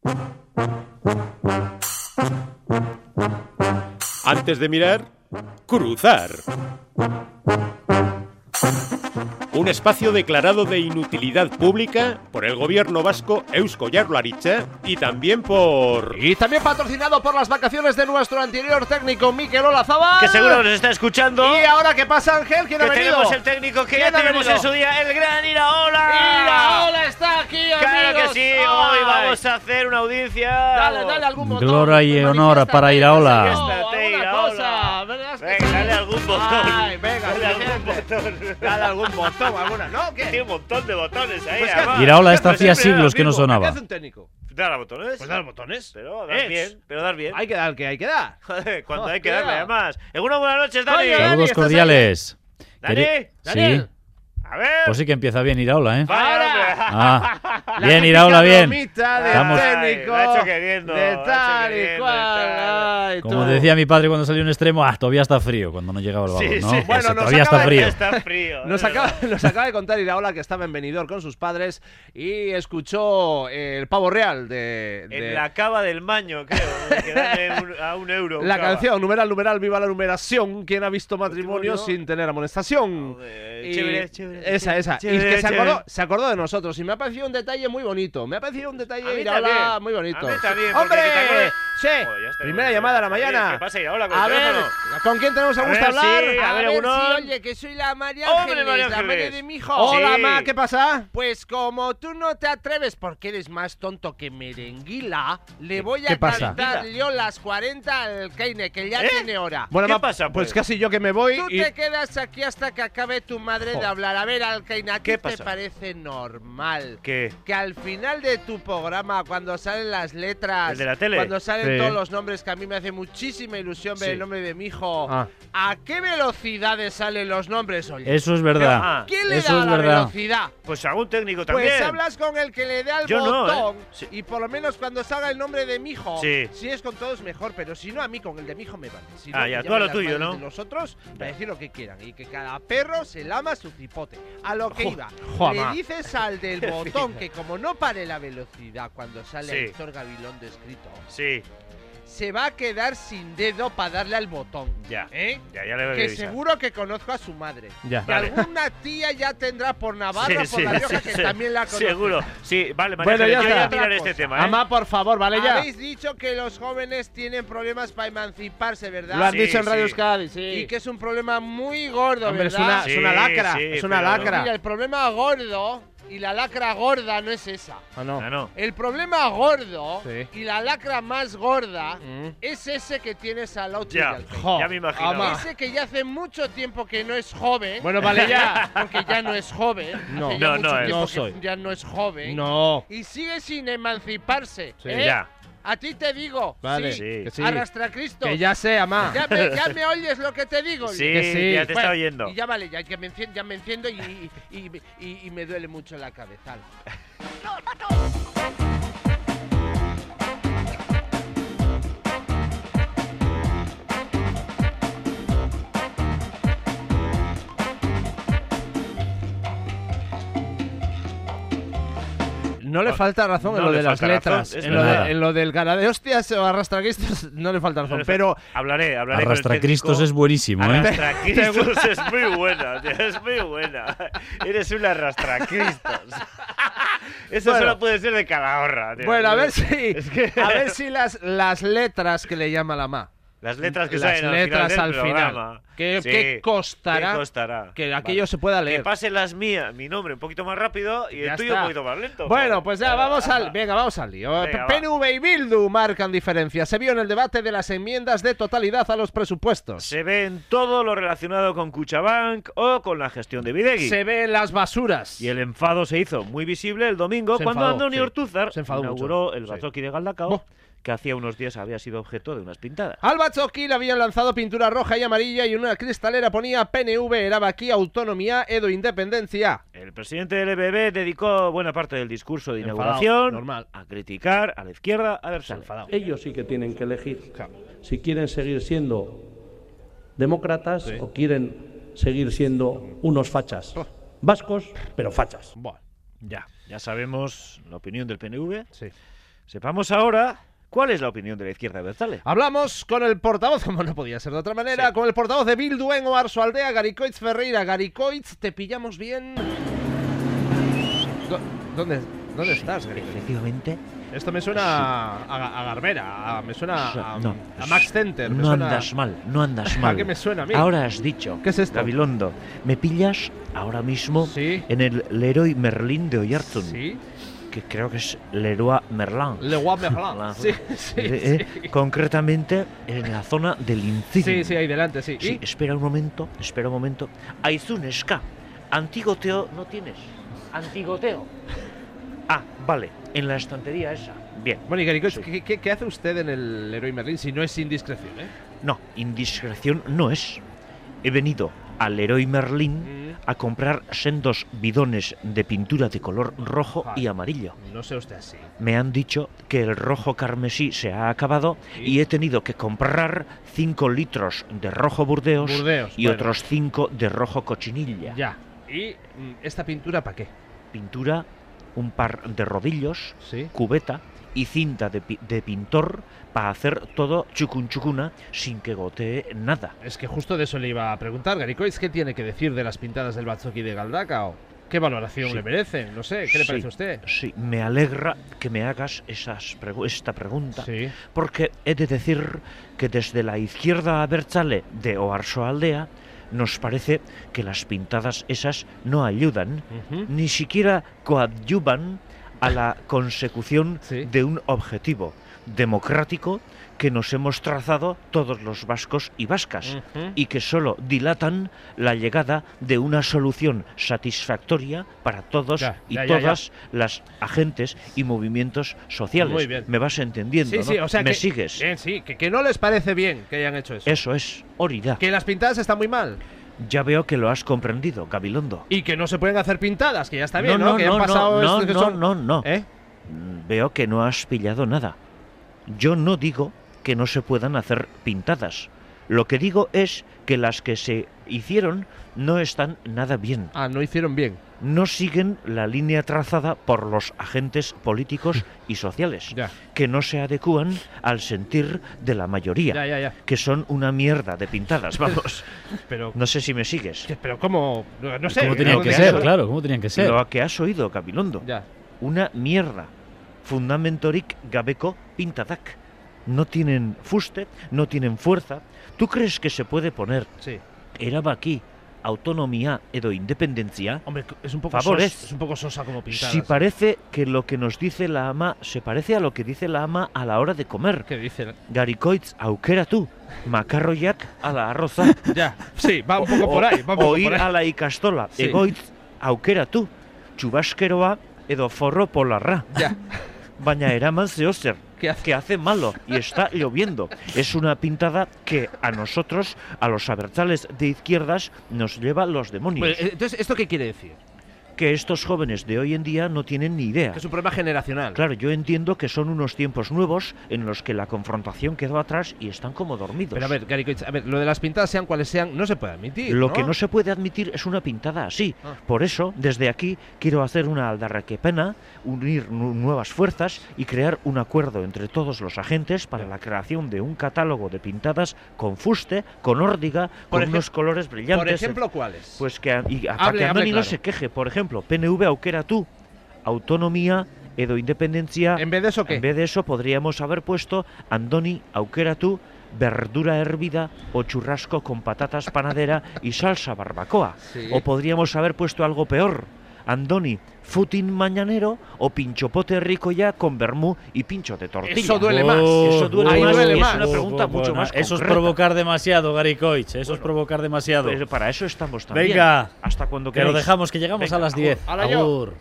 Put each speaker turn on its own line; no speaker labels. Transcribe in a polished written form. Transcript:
Antes de mirar, cruzar. Un espacio declarado de inutilidad pública por el gobierno vasco Eusko Jaurlaritza y también por...
Y también patrocinado por las vacaciones de nuestro anterior técnico Mikel Olazábal.
Que seguro nos está escuchando.
Y ahora, ¿qué pasa, Ángel? ¿Quién ha venido?
Tenemos el técnico que ya tenemos en su día, el gran Iraola.
¡Iraola está aquí,
Claro
amigos!
que sí, hoy vamos a hacer una audiencia.
Dale algún botón.
Gloria y honor para Iraola.
Alguna cosa.
Venga, dale algún botón.
Ay, venga,
dale algún
suficiente.
botón.
Dale algún botón, alguna. ¿No? ¿Qué?
Tiene un montón de botones ahí.
Pues
además.
Iraola esta
Pero
hacía
siempre da
siglos
lo
que no
mismo.
sonaba.
¿Qué hace un técnico?
Dar a botones.
Pues dar botones.
Pero dar bien, pero dar bien.
Hay que dar el que hay que dar.
Joder, cuando hay que
Hostia.
darle, además. En una buena noche, Dani.
Oye, Dani,
Saludos
¿estás
cordiales.
Dani.
Daniel.
Sí,
A ver.
pues sí que empieza bien Iraola, ¿eh?
Vaya, hombre.
Ah,
La
bien
típica
Iraola, bien.
bromita de
Estamos-
técnico.
Lo ha hecho queriendo,
De
lo ha
tal
hecho
y
queriendo,
cual.
de tal.
Ay,
Como
tú.
decía mi padre cuando salió un extremo, todavía está frío cuando no llegaba el balón,
Sí,
¿no?
sí.
Ese
Bueno, nos
todavía está
acaba de-
frío.
Está frío.
Nos acaba de contar Iraola que estaba en Benidorm con sus padres y escuchó el pavo real de
En la cava del Maño, creo. Que dale a €1.
la
cava.
canción, numeral, viva la numeración. ¿Quién ha visto matrimonio
Matrimonio
sin tener amonestación?
Joder,
Y
chévere.
esa. Y
Chévere,
que
chévere.
se acordó de nosotros y me ha parecido un detalle muy bonito. Me ha parecido un
A
detalle
mí
Iraola
también.
muy bonito.
A mí también, porque
¡Hombre!
que te acuerdes-
Sí.
Joder, ya está,
Primera
ya
llamada de la
está.
mañana.
¿Qué pasa, Iraola, con
A
el
ver,
teléfono?
¿con quién tenemos el
A
gusto de
ver,
hablar?
sí, a ver, Egunon.
sí, oye, que soy la María
¡Hombre,
Ángeles,
María
la madre
Ángeles!
de mi hijo.
Hola,
Sí.
Ma, ¿qué pasa?
Pues como tú no te atreves porque eres más tonto que merenguila, le voy
qué
a
pasa?
cantar yo las 40 al Keine, que ya
¿Eh?
tiene hora.
Bueno,
¿Qué
Ma,
pasa,
pues
pues?
casi yo que me voy
Tú
y...
te quedas aquí hasta que acabe tu madre de hablar. A ver, Alcaina, ¿a ti
¿Qué
te
pasa?
parece normal
¿Qué?
que al final de tu programa, cuando salen las letras,
¿El de la tele?
cuando salen
Sí.
todos los nombres, que a mí me hace muchísima ilusión ver
Sí.
el nombre de mi hijo,
Ah.
¿a qué velocidades salen los nombres, oye?
Eso es verdad.
Ah,
¿Quién le
eso
da
es
la
verdad.
velocidad?
Pues algún técnico también.
Pues hablas con el que le dé al
Yo no,
botón
Sí.
y por lo menos cuando salga el nombre de mi hijo,
Sí.
si es con todos mejor, pero si no a mí con el de mi hijo me vale. Si
Ah,
no,
ya,
que
tú a lo
llamen las
tuyo,
madres
¿no?
de los otros para decir lo que quieran y que cada perro se lama su cipote. A lo que iba,
Juanma.
le dices al del botón que como no pare la velocidad cuando sale
Sí.
Héctor Gabilondo escrito,
Sí,
se va a quedar sin dedo para darle al botón.
ya.
¿Eh?
Ya le voy a
Que
avisar.
seguro que conozco a su madre.
Ya.
Que
Vale.
alguna tía ya tendrá por Navarra,
Sí,
por La
sí,
Rioja,
sí,
que
sí.
también la conoce.
Seguro. Sí, vale, María
Bueno,
Ángeles,
ya
yo
está.
voy a mirar
Otra
este
cosa.
tema, ¿eh?
Amá, por favor, vale ya.
Habéis dicho que los jóvenes tienen problemas para emanciparse, ¿verdad?
Lo han
Sí,
dicho en Radio
sí.
Euskadi, sí.
Y que es un problema muy gordo,
Hombre, es
¿verdad?
una, es una lacra,
Sí,
es una
pero-
lacra.
Mira, el problema gordo y la lacra gorda no es esa.
Ah, no.
Ah, no.
El problema gordo
Sí.
y la lacra más gorda
Mm.
es ese que tienes al otro
Ya,
del pecho.
Jo,
ya me imagino.
ama.
Ese que ya hace mucho tiempo que no es joven.
Bueno, vale ya.
Porque ya no es joven.
No.
Hace ya
No,
mucho
no,
tiempo
no
que
soy.
ya no es joven.
No.
Y sigue sin emanciparse.
Sí.
¿eh?
Ya.
A ti te digo.
Vale,
Sí.
que sí.
Arrastra a Cristo.
Que ya sé, Amá.
Ya me oyes lo que te digo.
Sí,
Que sí.
ya te está oyendo.
Y ya vale, ya que ya me enciendo y me duele mucho la cabeza.
No le falta razón en
No
lo
le
de las
falta
letras.
razón, es
En lo,
verdad.
en lo del cara de hostias o arrastracristas no le falta razón. Pero
Hablaré con el
Arrastracristos
técnico.
es buenísimo, ¿eh?
Arrastracristos es muy buena, tío, es muy buena. Eres un arrastracristos. Eso
Bueno.
solo puede ser de Calahorra, tío.
bueno, a ver si,
Es que-
a ver si las letras que le llama la Ma.
Las letras que
Las
salen
letras
al final.
al
del
final.
programa.
¿Qué
Sí.
costará?
¿Qué costará?
Que aquello se pueda
Que
leer.
pasen las mías, mi nombre un poquito más rápido y
Ya
el tuyo
está.
un poquito más lento.
Bueno,
joder.
pues ya vamos al lío.
Venga, va.
PNV y Bildu marcan diferencia. Se vio en el debate de las enmiendas de totalidad a los presupuestos.
Se ve en todo lo relacionado con Kutxabank o con la gestión de Bidegui.
Se ven las basuras.
Y el enfado se hizo muy visible el domingo
Se
cuando
enfadó,
Andoni
sí.
Ortúzar
Se enfadó
inauguró
mucho.
el
Sí.
Batzoki de Galdakao,
Buah.
que hacía unos días había sido objeto de unas pintadas.
Al Batzoki le habían lanzado pintura roja y amarilla y en una cristalera ponía PNV erabaki autonomía edo independencia.
El presidente del EBB dedicó buena parte del discurso de
Enfadado,
inauguración
normal.
a criticar a la izquierda adversaria.
Ellos sí que tienen que elegir si quieren seguir siendo demócratas o quieren seguir siendo unos fachas. Vascos, pero fachas.
Buah.
Ya sabemos la opinión del PNV.
Sí.
Sepamos ahora cuál es la opinión de la izquierda abertzale.
Hablamos con el portavoz, como no podía ser de otra manera,
Sí.
con el portavoz de Bildu en Oarsoaldea, Garicoitz Ferreira. Garicoitz, ¿te pillamos bien? ¿Dónde estás, Garicoitz?
Efectivamente,
Esto me suena a Garbera, me suena
No.
a Max Center. Me
no
suena...
andas mal, no andas mal.
¿A qué me suena a mí?
Ahora has dicho,
¿Qué es esto?
Gabilondo, me pillas ahora mismo
Sí.
en el Leroy Merlin de Oyarzun,
Sí,
que creo que es Leroy Merlin.
Le Roi Merlin. Sí, sí.
Concretamente en la zona del Incid.
Sí, sí, ahí delante, sí.
Sí,
¿Y?
espera un momento. Aizuneska, antigoteo no tienes. Antigoteo. Ah, vale, en la estantería esa. Bien.
Bueno, y Garicoitz,
Sí.
¿qué hace usted en el Leroy Merlin si no es indiscreción, eh?
No, indiscreción no es. He venido al Leroy Merlin a comprar sendos bidones de pintura de color rojo y amarillo.
No sé usted así.
Me han dicho que el rojo carmesí se ha acabado y he tenido que comprar 5 litros de rojo Burdeos,
Burdeos,
y
bueno.
otros 5 de rojo cochinilla.
Ya. ¿Y esta pintura para qué?
Pintura, un par de rodillos,
Sí.
cubeta y cinta de pintor para hacer todo chucuna sin que gotee nada.
Es que justo de eso le iba a preguntar, Garicoitz, ¿qué tiene que decir de las pintadas del Batzoki de Galdacao? ¿Qué valoración
Sí.
le merecen? No sé, ¿qué le
Sí,
parece a usted?
Sí, me alegra que me hagas esta pregunta,
Sí.
porque he de decir que desde la izquierda abertzale de Oarsoaldea nos parece que las pintadas esas no ayudan,
Ujú.
ni siquiera coadyuvan a la consecución
Sí.
de un objetivo democrático que nos hemos trazado todos los vascos y vascas,
Ujú.
y que solo dilatan la llegada de una solución satisfactoria para todos y
ya.
todas las agentes y movimientos sociales.
Muy bien.
Me vas entendiendo,
Sí,
¿no?
sí, o sea
¿Me
que...
sigues?
Bien, sí, que no les parece bien que hayan hecho eso.
Eso es, Orida.
Que las pintadas están muy mal.
Ya veo que lo has comprendido, Gabilondo.
Y que no se pueden hacer pintadas, que ya está bien, ¿no? Que han pasado
no,
estos que
no,
son-
no, no.
¿Eh?
Veo que no has pillado nada. Yo no digo que no se puedan hacer pintadas. Lo que digo es que las que se hicieron no están nada bien.
Ah, no hicieron bien.
No siguen la línea trazada por los agentes políticos y sociales,
Ya.
que no se adecúan al sentir de la mayoría,
Ya.
que son una mierda de pintadas, vamos.
Pero...
No sé si me sigues.
Pero ¿cómo? No sé.
¿Cómo tenían
lo
que
que
ser?
has-
Claro, ¿cómo tenían que ser?
Lo que has oído, Gabilondo.
Ya.
Una mierda. Fundamentorik gabeko pintadak. No tienen fuste, no tienen fuerza. ¿Tú crees que se puede poner
Sí.
erabaki, autonomía edo independencia?
Hombre, es un poco
Favores.
sosa, es un poco sosa como pintadas.
Si parece que lo que nos dice la ama se parece a lo que dice la ama a la hora de comer.
¿Qué dice?
Garikoitz aukeratu, makarroiak a la arroza.
Ya. Sí, va un poco por ahí. Va un poco
O ir
por ahí.
a la ikastola,
Sí.
egoitz aukeratu, chubaskeroa edo forro polarra.
Ya.
Baina eraman zeozer,
¿Qué hace?
que hace malo y está lloviendo. Es una pintada que a nosotros, a los abertzales de izquierdas, nos lleva los demonios.
Bueno, entonces, ¿esto qué quiere decir?
Que estos jóvenes de hoy en día no tienen ni idea.
Que es un problema generacional.
Claro, yo entiendo que son unos tiempos nuevos en los que la confrontación quedó atrás y están como dormidos.
Pero a ver, Garicoitz, lo de las pintadas, sean cuales sean, no se puede admitir.
Lo que no se puede admitir es una pintada así.
Ah.
Por eso, desde aquí, quiero hacer una aldarrequepena, unir nuevas fuerzas y crear un acuerdo entre todos los agentes para la creación de un catálogo de pintadas con fuste, con órdiga, con unos colores brillantes.
Por ejemplo, ¿cuáles?
Pues que, para que
hable
Andoni no
claro.
se queje. Por ejemplo, PNV aukeratu, autonomía edo independencia.
¿En vez de eso qué?
En vez de eso podríamos haber puesto Andoni aukeratu, verdura hervida o churrasco con patatas panadera y salsa barbacoa.
Sí.
O podríamos haber puesto algo peor. Andoni, futin mañanero o pinchopote rico ya con vermú y pincho de tortilla.
Eso duele más.
Eso duele
Ahí
más.
duele
Y
más.
es una pregunta mucho más
Eso es
concreta.
provocar demasiado, Garicoitz. Eso es
Bueno,
provocar demasiado.
Pero para eso estamos también.
Venga,
Hasta cuando
que lo
queráis.
dejamos, que llegamos
Venga,
a las 10.
hala yo.
Agur.